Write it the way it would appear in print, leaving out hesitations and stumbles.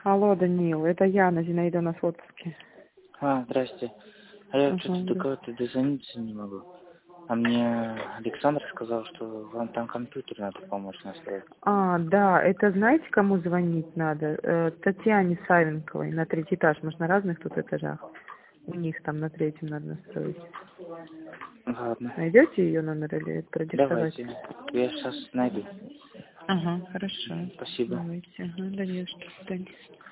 Алло, Данил, это Яна, Зинаида у нас в отпуске. Здрасте. А я что-то Да. до кого-то дозвониться не могу. А мне Александр сказал, что вам там компьютер надо помочь настроить. Да, это знаете, кому звонить надо? Татьяне Савенковой на 3-й этаж. Может, на разных тут этажах? У них там на 3-м надо настроить. Ладно. Найдете ее номер или продиктовать? Давайте. Я сейчас найду. Ага, хорошо. Спасибо. Давайте. Ага, Данил, до свидания.